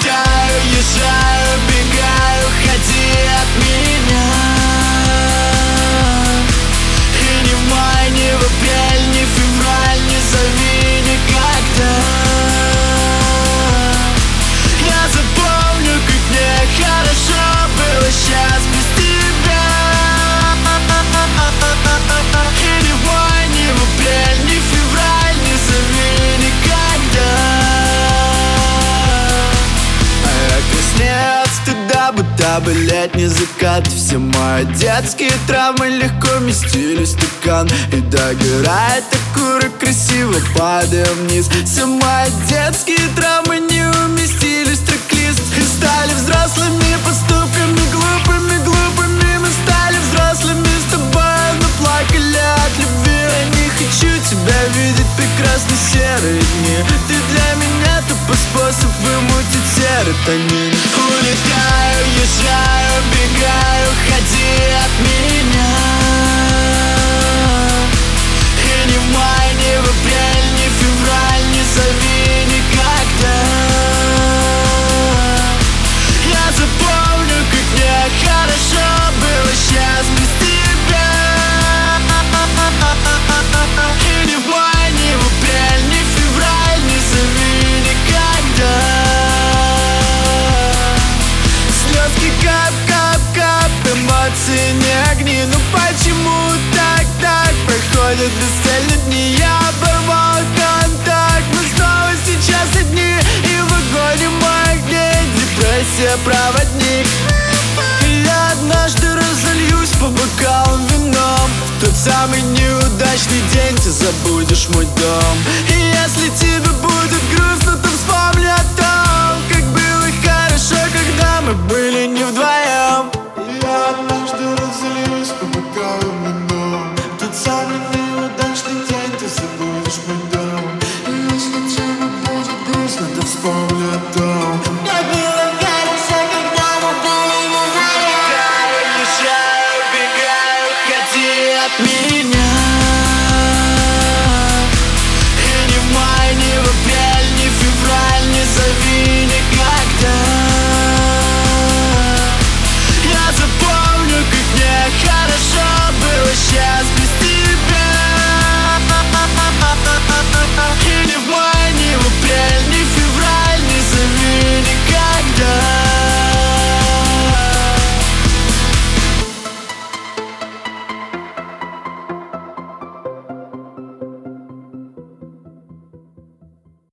улетаю, езжаю, бегаю, уходи от меня. И ни в май, ни в апрель, ни в февраль не зови никогда. Я запомню, как мне хорошо было сейчас без тебя. И ни в май, ни в апрель, ни в февраль не зови никогда. А я краснею от стыда, будто бы летний закат. Все мои детские травмы легко вместились в стакан. И догорает окурок, красиво падая вниз. Все мои детские травмы не уместились в трек-лист. И стали взрослыми поступками, глупыми, глупыми. Мы стали взрослыми с тобой, но плакали от любви. Я не хочу тебя видеть прекрасны серые дни. Ты для меня тупо способ вымутить серотонин. Улетаю, езжаю, бегаю, уходи от меня. И ни в май, ни в апрель, ни в февраль не зови никогда. Я запомню, как мне хорошо было сейчас без тебя. И ни в май, ни в апрель, ни в февраль не зови никогда. Слезки кап-кап-кап, эмоции не огни. Ну почему так проходят бесцельно дни? Я оборвал контакт, мы снова сейчас одни. И в вагоне моих дней депрессия проводник. И я однажды разольюсь по бокалам вином. В тот самый неудачный день ты забудешь мой дом. И если тебе будет грустно, то вспомни о том, как было хорошо, когда мы были не вдвоем. И я однажды разольюсь по бокалам вином. В тот самый